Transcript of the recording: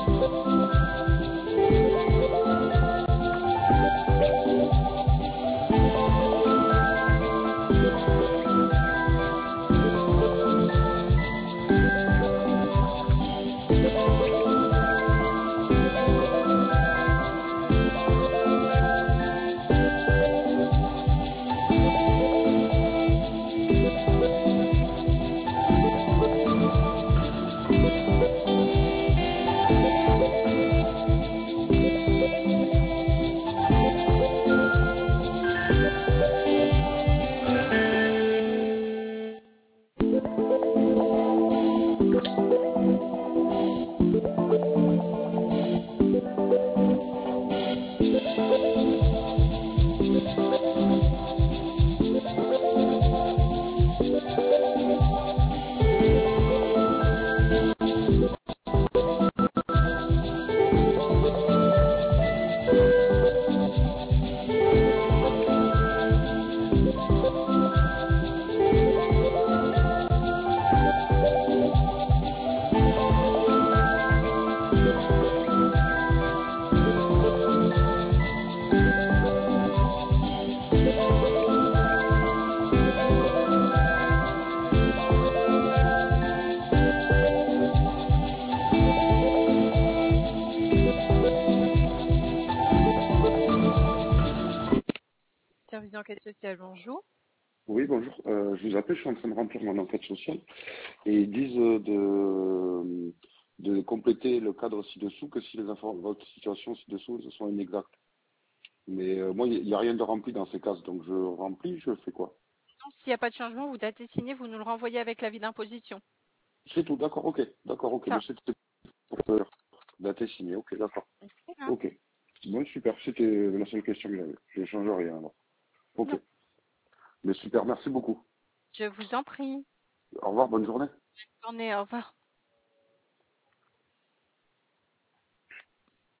Service d'enquête sociale, bonjour. Oui, bonjour. Je vous appelle, je suis en train de remplir mon enquête sociale et ils disent de compléter le cadre ci-dessous que si votre situation ci-dessous sont inexactes. Mais moi, il n'y a rien de rempli dans ces cases, donc je remplis, je fais quoi? Non, s'il n'y a pas de changement, vous datez signé, vous nous le renvoyez avec l'avis d'imposition. C'est tout, d'accord, ok. D'accord, ok. Mais c'était pour dater signé, ok, d'accord. Ok. Bon, super, c'était la seule question que j'avais. Je ne change rien alors. Ok. Non. Mais super, merci beaucoup. Je vous en prie. Au revoir, bonne journée. Bonne journée, au revoir.